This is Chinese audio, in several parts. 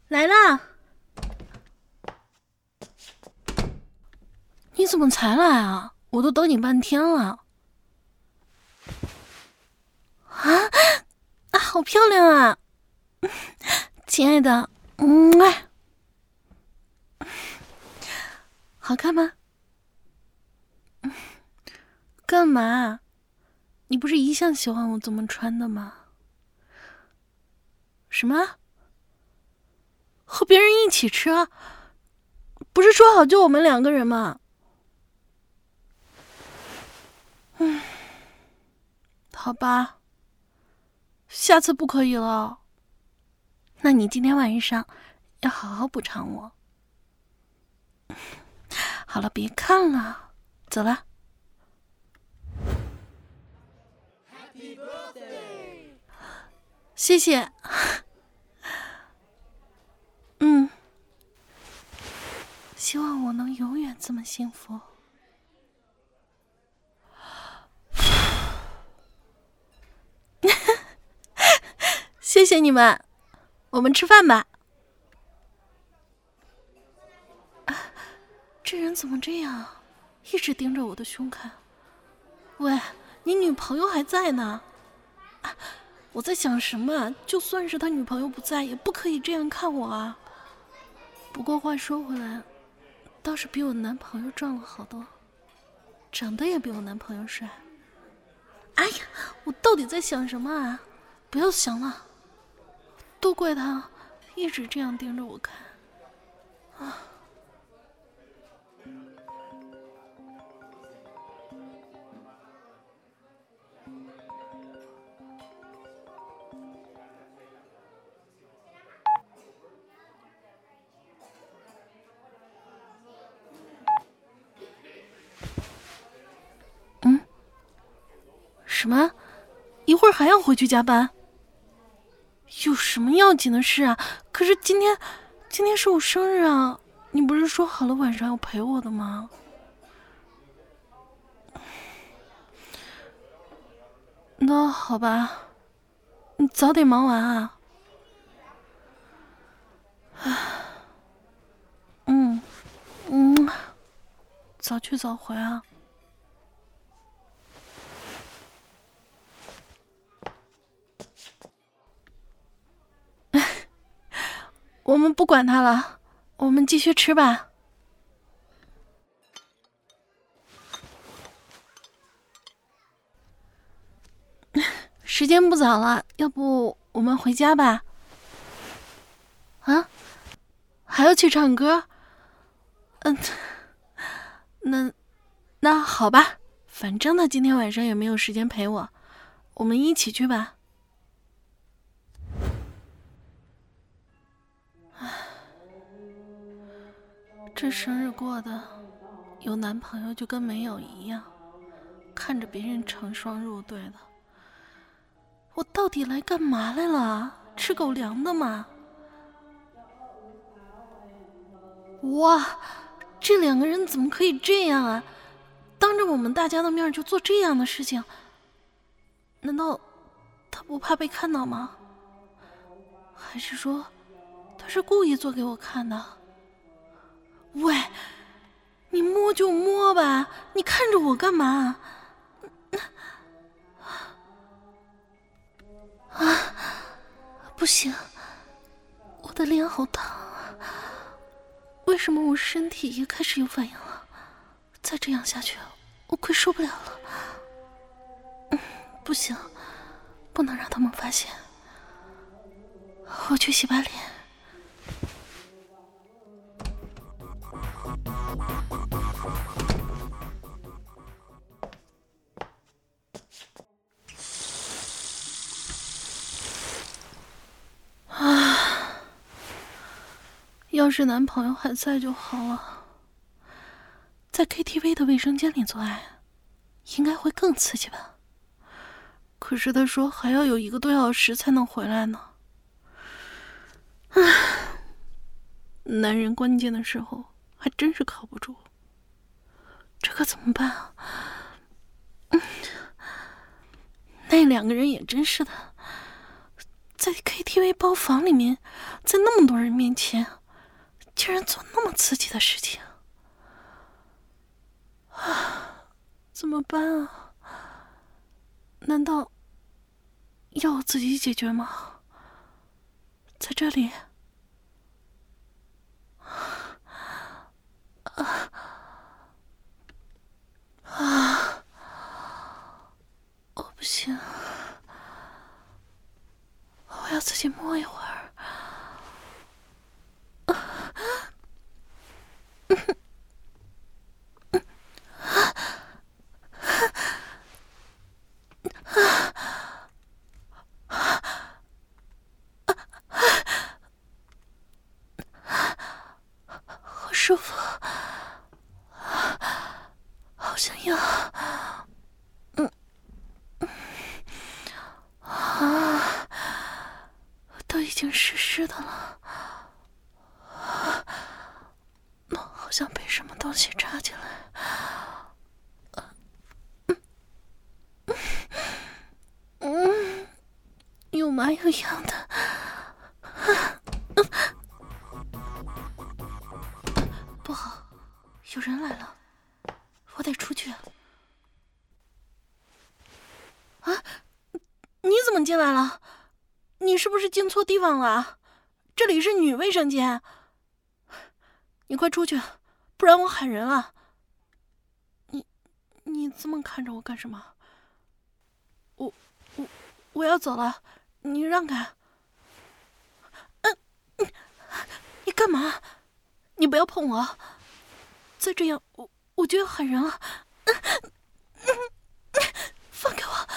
来啦！你怎么才来啊？我都等你半天了。啊，好漂亮啊！亲爱的，好看吗？干嘛？你不是一向喜欢我这么穿的吗？什么？和别人一起吃啊？不是说好就我们2个人吗？好吧，下次不可以了。那你今天晚上要好好补偿我。好了，别看了，走了。谢谢。希望我能永远这么幸福。谢谢你们，我们吃饭吧。这人怎么这样，一直盯着我的胸看？喂，你女朋友还在呢。我在想什么？就算是他女朋友不在，也不可以这样看我啊。不过话说回来，倒是比我男朋友壮了好多，长得也比我男朋友帅。哎呀，我到底在想什么啊？不要想了，都怪他一直这样盯着我看啊。什么？一会儿还要回去加班？有什么要紧的事啊？可是今天是我生日啊！你不是说好了晚上要陪我的吗？那好吧，你早点忙完啊。早去早回啊。我们不管他了，我们继续吃吧。时间不早了，要不我们回家吧？啊？还要去唱歌？那好吧，反正他今天晚上也没有时间陪我，我们一起去吧。这生日过的，有男朋友就跟没有一样，看着别人成双入对的，我到底来干嘛来了？吃狗粮的吗？哇，这2个人怎么可以这样啊？当着我们大家的面就做这样的事情，难道他不怕被看到吗？还是说他是故意做给我看的？喂，你摸就摸吧，你看着我干嘛？不行，我的脸好烫啊！为什么我身体也开始有反应了？再这样下去，我快受不了了。不行，不能让他们发现。我去洗把脸。要是男朋友还在就好了。在 KTV 的卫生间里做爱，应该会更刺激吧？可是他说还要有1个多小时才能回来呢。男人关键的时候还真是靠不住，这可怎么办啊？那2个人也真是的， 在 KTV 包房里面，在那么多人面前，竟然做那么刺激的事情啊！怎么办啊？难道要我自己解决吗？在这里我不行，我要自己摸一会儿。好舒服，好想要。都已经湿湿的了，好像被什么东西插进来。又麻又痒的。不好，有人来了，我得出去。啊，你怎么进来了？你是不是进错地方了？这里是女卫生间。你快出去，不然我喊人了。你这么看着我干什么？我要走了，你让开。你干嘛？你不要碰我！再这样，我就要喊人了。放开我！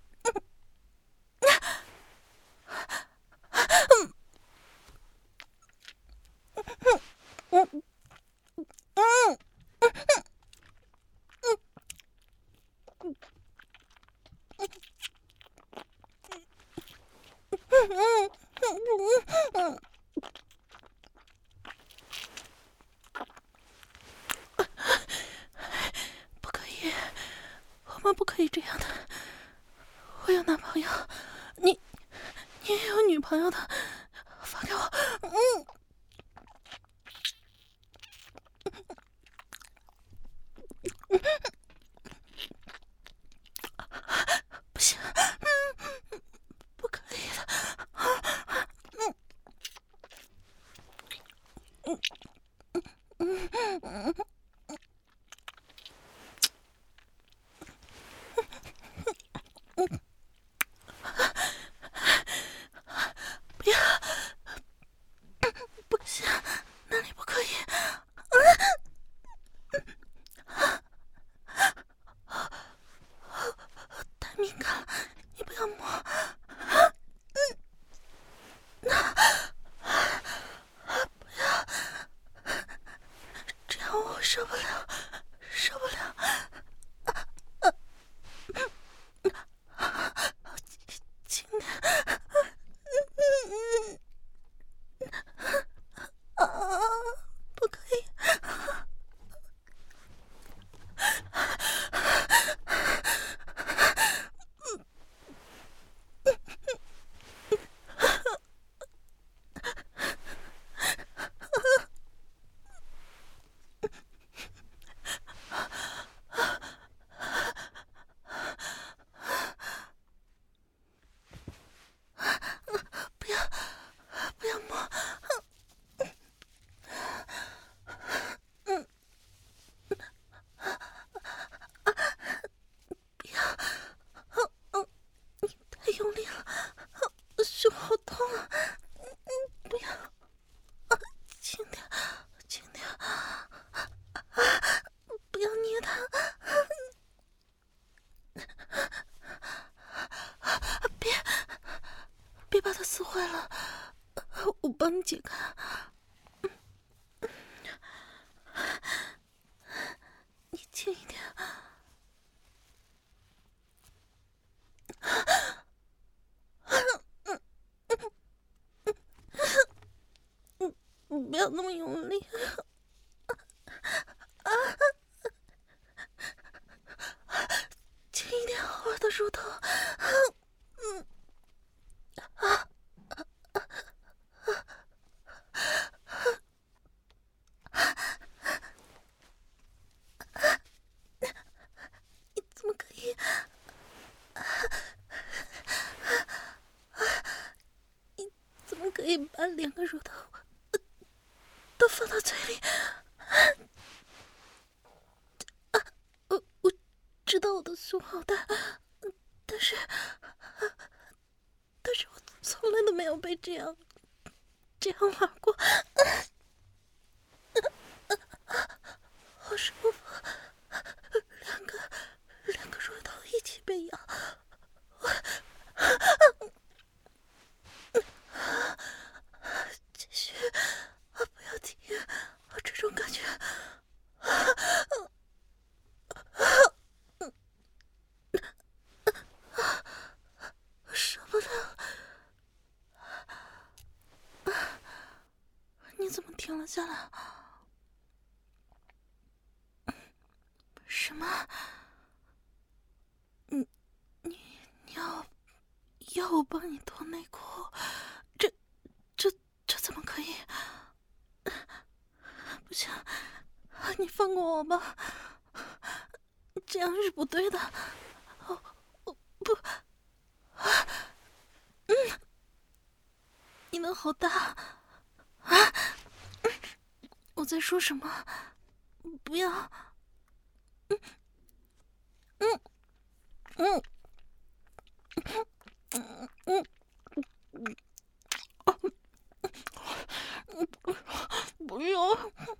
不可以，我们不可以这样的。我有男朋友，你也有女朋友的，放开我！不行，不可以的。不要，不行，那里不可以。太敏感了，你不要摸。不要，这样我受不了，受不了。轻点。不可以。不要摸。不要。你太用力了，胸好痛啊。不要。轻点，轻点。不要捏它。别把它撕坏了，我帮你解开。你轻一点。不要那么用力。轻一点，我的乳头。 以把2个乳头都放到嘴里。我知道我的胸好大，但是我从来都没有被这样玩过，好舒服，两个乳头一起被咬，继续，不要停，这种感觉，受不了。你怎么停了下来？什么？你要我帮你脱内裤？这怎么可以？不行，你放过我吧，这样是不对的。不，你的好大啊！我在说什么？不要！不要！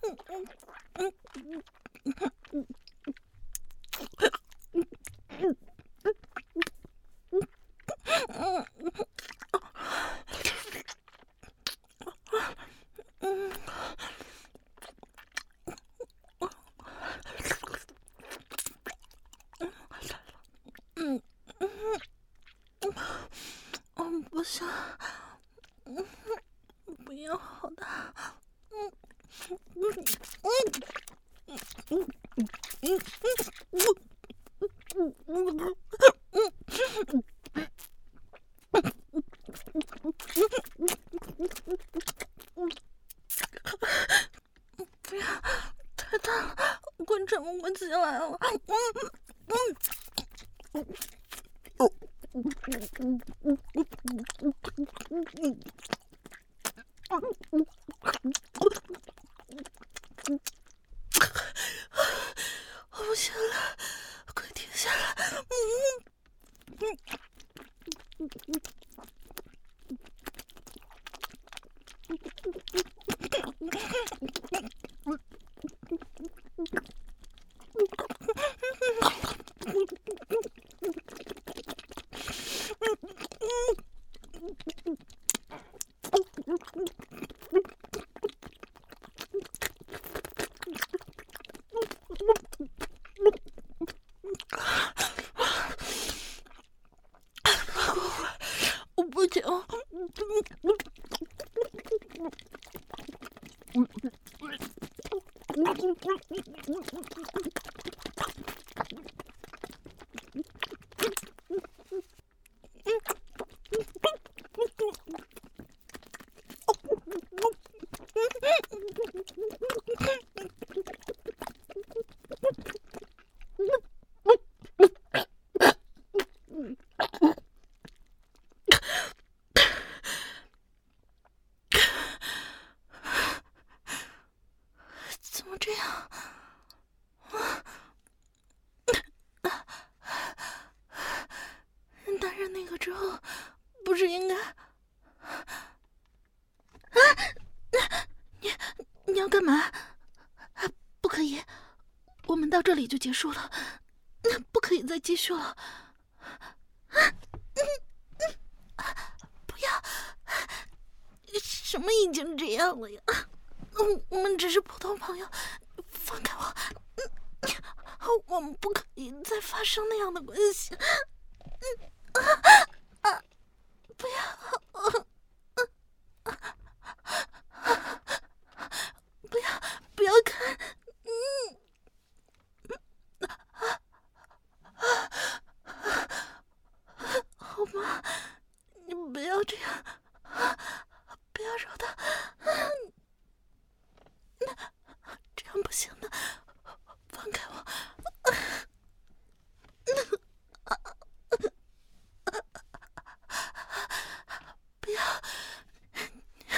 不行，不要，好大。不要，太大了，快喘不起来了。我不行了，快停下来！我不行。怎么这样？男人那个之后，不是应该？你要干嘛？不可以，我们到这里就结束了，不可以再继续了。不要，什么已经这样了呀？我们只是普通朋友，放开我！我们不可以再发生那样的关系。不要！不要看！好吗？你不要这样，不要揉他，这样不行的，放开我！不要！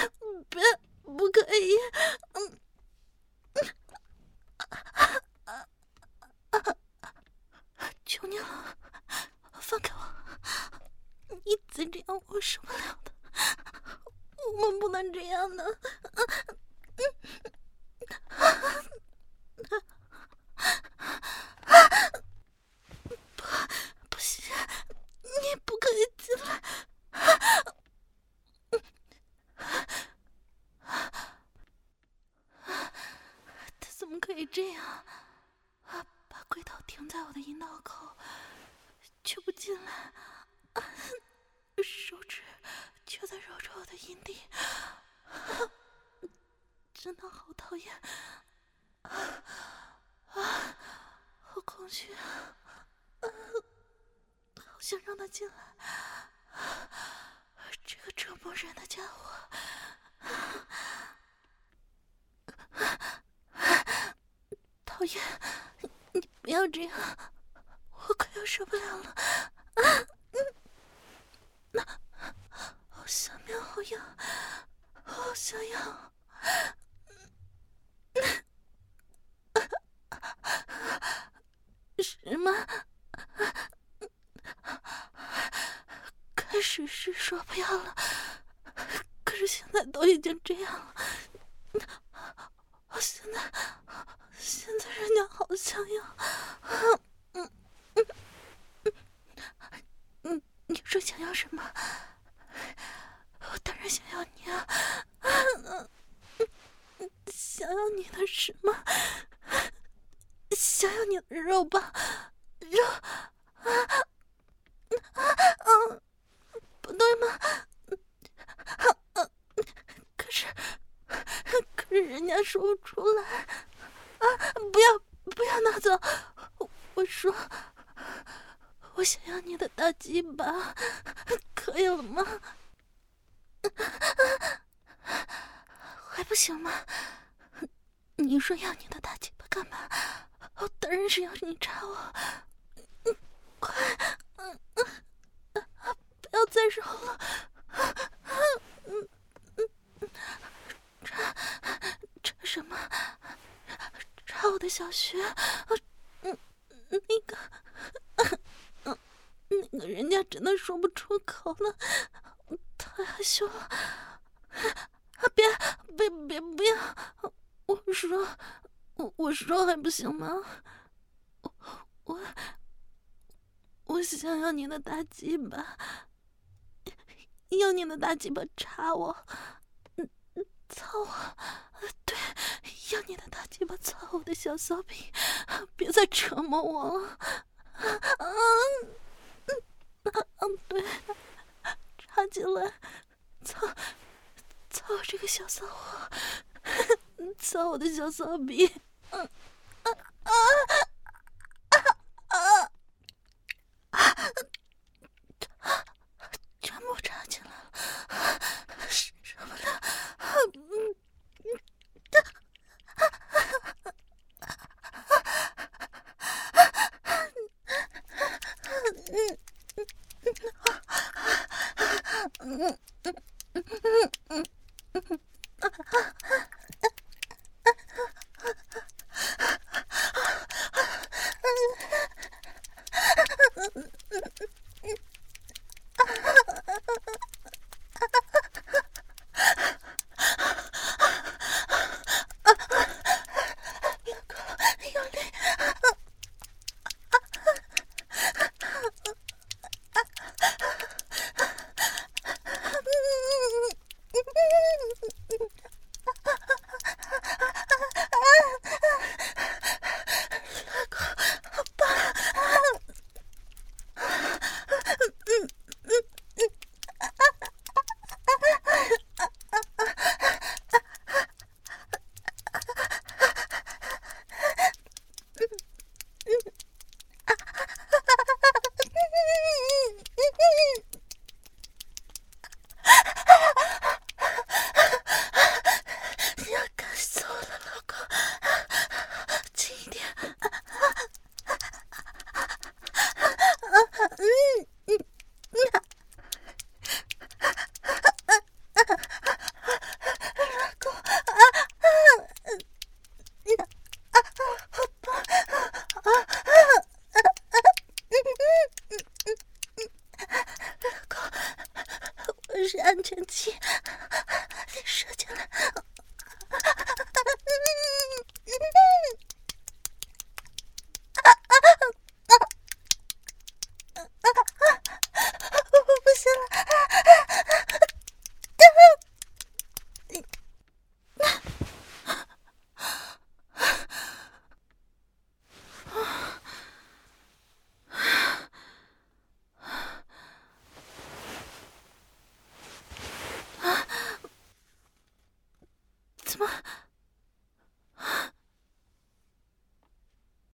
我受不了的，我们不能这样的。不行，你不可以进来。他怎么可以这样？把龟头停在我的阴道口，却不进来，手指却在揉着我的阴蒂，真的好讨厌，好空虚，好想让他进来，这个折磨人的家伙。讨厌，你不要这样，我快要受不了了。好下面好痒，好想要。是吗？开始是说不要了，可是现在都已经这样了。现在人家好想要。你说想要什么？我当然想要你啊！想要你的什么？想要你的肉吧，肉不对吗？可是人家说不出来。不要拿走！我说，我想要你的大鸡巴，可以了吗？还不行吗？你说要你的大鸡巴干嘛？我当然是要你插我。快，不要再揉了。插什么？插我的小穴。那个人家真的说不出口了，太害羞了。别不要！我说还不行吗？我想要你的大鸡巴，要你的大鸡巴插我，操我！对，要你的大鸡巴操我的小骚逼，别再折磨我了。对，插进来，操我这个小骚货，操我的小骚逼。全部插进来了，受不了。 的是安全期，得射进来。不行了。怎么